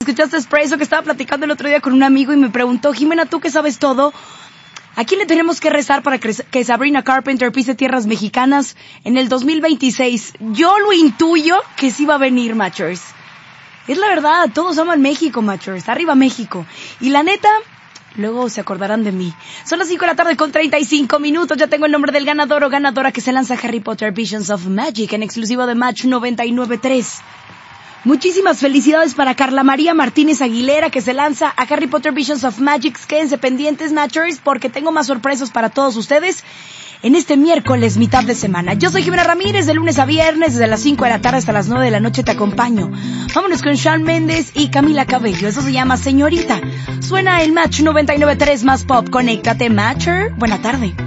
escuchaste Espresso, que estaba platicando el otro día con un amigo y me preguntó, Jimena, ¿tú que sabes todo? ¿A quién le tenemos que rezar para que Sabrina Carpenter pise tierras mexicanas en el 2026? Yo lo intuyo que sí va a venir, Machers. Es la verdad, todos aman México, Machers. Arriba México. Y la neta, luego se acordarán de mí. Son las 5 de la tarde con 35 minutos. Ya tengo el nombre del ganador o ganadora que se lanza Harry Potter Visions of Magic en exclusivo de Match 99.3. Muchísimas felicidades para Carla María Martínez Aguilera, que se lanza a Harry Potter Visions of Magic. Quédense pendientes, Matchers, porque tengo más sorpresas para todos ustedes en este miércoles, mitad de semana. Yo soy Jimena Ramírez, de lunes a viernes, desde las 5 de la tarde hasta las 9 de la noche te acompaño. Vámonos con Shawn Mendes y Camila Cabello. Eso se llama Señorita. Suena el Match 99.3 más pop. Conéctate, Matcher. Buena tarde.